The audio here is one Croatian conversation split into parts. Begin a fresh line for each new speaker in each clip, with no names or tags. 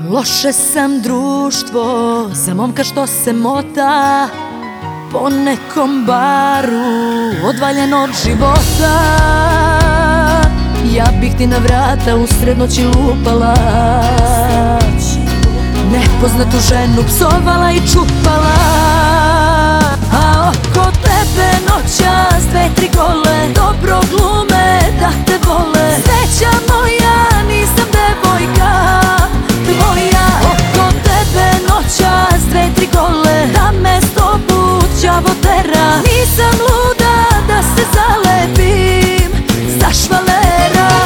Loše sam društvo za momka što se mota po nekom baru, odvaljen od života. Ja bih ti na vrata u srednoći lupala, nepoznatu ženu psovala i čupala. A oko tebe noćas dve, tri gole dobro glume da te vole. Sreća moja, nisam devojka tvoja. Oko tebe noćas dve, tri gole da me sto put đavo tera. Nisam luda da se zalepim za švalera.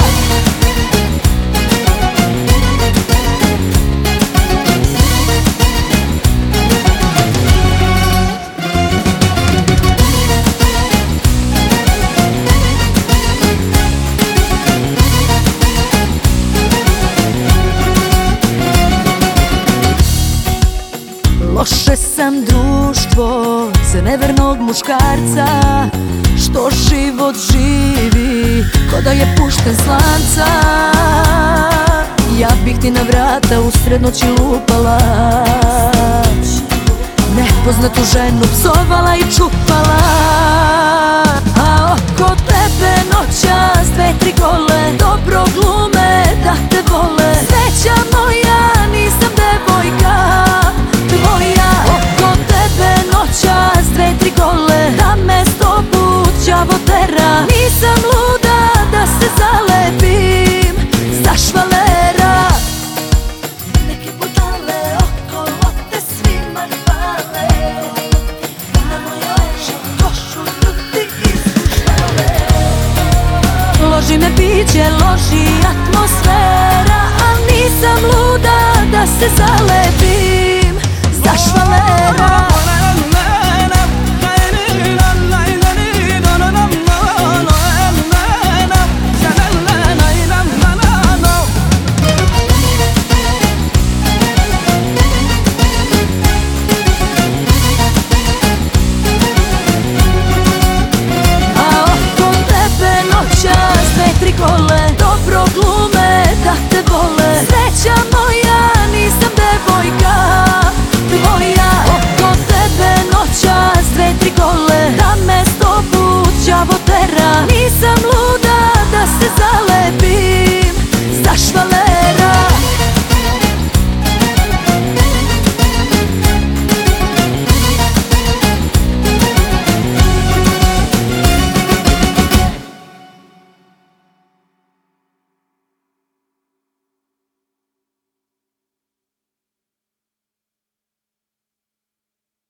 Loše sam društvo za nevernog muškarca što život živi ko da je pušten s lanca. Ja bih ti na vrata u srednoći lupala, nepoznatu ženu psovala i čupala. A oko tebe noćas dve, tri gole dobro glume da te vole. Sreća moja, nisam devojka tvoja. Oko tebe noćas dve, tri gole da me sto put đavo tera. Nisam luda da se zalepim za švalera. Neke budale okolo te svima hvale, na moje leđe košulju ti ispuštale. Loži me biće, loži atmosfera, al nisam luda da se zalepim